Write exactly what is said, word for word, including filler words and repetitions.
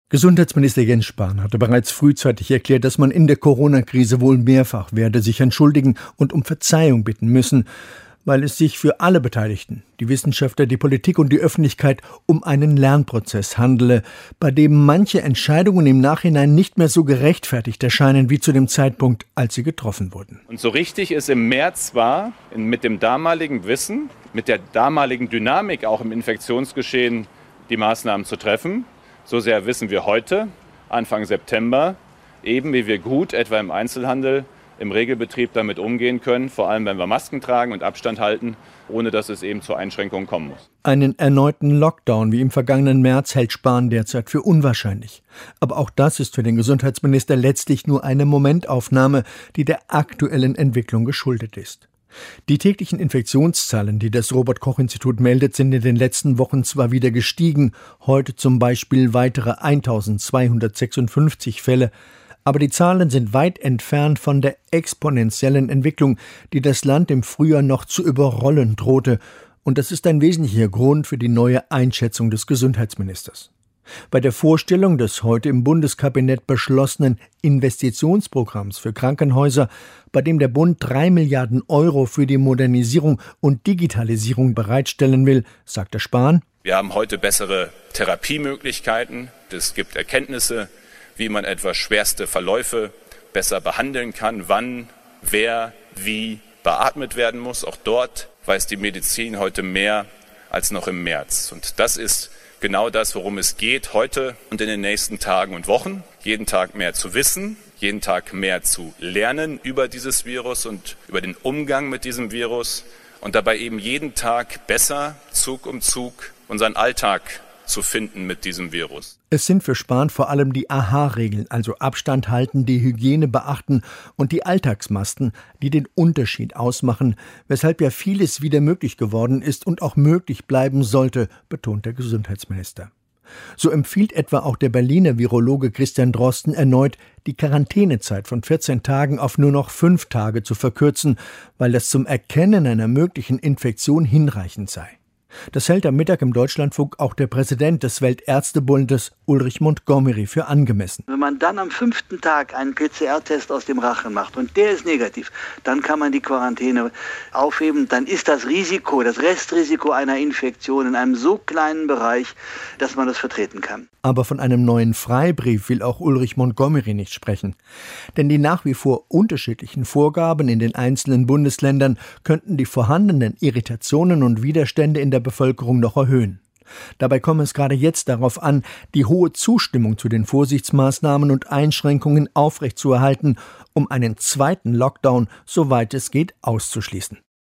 Gesundheitsminister Jens Spahn hatte bereits frühzeitig erklärt, dass man in der Corona-Krise wohl mehrfach werde sich entschuldigen und um Verzeihung bitten müssen, weil es sich für alle Beteiligten, die Wissenschaftler, die Politik und die Öffentlichkeit, um einen Lernprozess handele, bei dem manche Entscheidungen im Nachhinein nicht mehr so gerechtfertigt erscheinen wie zu dem Zeitpunkt, als sie getroffen wurden. Und so richtig es im März war, mit dem damaligen Wissen, mit der damaligen Dynamik auch im Infektionsgeschehen, die Maßnahmen zu treffen, so sehr wissen wir heute, Anfang September, eben wie wir gut etwa im Einzelhandel, im Regelbetrieb damit umgehen können, vor allem wenn wir Masken tragen und Abstand halten, ohne dass es eben zu Einschränkungen kommen muss. Einen erneuten Lockdown wie im vergangenen März hält Spahn derzeit für unwahrscheinlich. Aber auch das ist für den Gesundheitsminister letztlich nur eine Momentaufnahme, die der aktuellen Entwicklung geschuldet ist. Die täglichen Infektionszahlen, die das Robert-Koch-Institut meldet, sind in den letzten Wochen zwar wieder gestiegen, heute zum Beispiel weitere eintausendzweihundertsechsundfünfzig Fälle, aber die Zahlen sind weit entfernt von der exponentiellen Entwicklung, die das Land im Frühjahr noch zu überrollen drohte. Und das ist ein wesentlicher Grund für die neue Einschätzung des Gesundheitsministers. Bei der Vorstellung des heute im Bundeskabinett beschlossenen Investitionsprogramms für Krankenhäuser, bei dem der Bund drei Milliarden Euro für die Modernisierung und Digitalisierung bereitstellen will, sagte Spahn: Wir haben heute bessere Therapiemöglichkeiten. Es gibt Erkenntnisse, wie man etwa schwerste Verläufe besser behandeln kann, wann, wer, wie beatmet werden muss. Auch dort weiß die Medizin heute mehr als noch im März. Und das ist genau das, worum es geht heute und in den nächsten Tagen und Wochen. Jeden Tag mehr zu wissen, jeden Tag mehr zu lernen über dieses Virus und über den Umgang mit diesem Virus und dabei eben jeden Tag besser, Zug um Zug, unseren Alltag zu finden mit diesem Virus. Es sind für Spahn vor allem die A H-Regeln, also Abstand halten, die Hygiene beachten und die Alltagsmasken, die den Unterschied ausmachen, weshalb ja vieles wieder möglich geworden ist und auch möglich bleiben sollte, betont der Gesundheitsminister. So empfiehlt etwa auch der Berliner Virologe Christian Drosten erneut, die Quarantänezeit von vierzehn Tagen auf nur noch fünf Tage zu verkürzen, weil das zum Erkennen einer möglichen Infektion hinreichend sei. Das hält am Mittag im Deutschlandfunk auch der Präsident des Weltärztebundes, Ulrich Montgomery, für angemessen. Wenn man dann am fünften Tag einen P C R-Test aus dem Rachen macht und der ist negativ, dann kann man die Quarantäne aufheben. Dann ist das Risiko, das Restrisiko einer Infektion in einem so kleinen Bereich, dass man das vertreten kann. Aber von einem neuen Freibrief will auch Ulrich Montgomery nicht sprechen. Denn die nach wie vor unterschiedlichen Vorgaben in den einzelnen Bundesländern könnten die vorhandenen Irritationen und Widerstände in der Bevölkerung noch erhöhen. Dabei komme es gerade jetzt darauf an, die hohe Zustimmung zu den Vorsichtsmaßnahmen und Einschränkungen aufrechtzuerhalten, um einen zweiten Lockdown, soweit es geht, auszuschließen.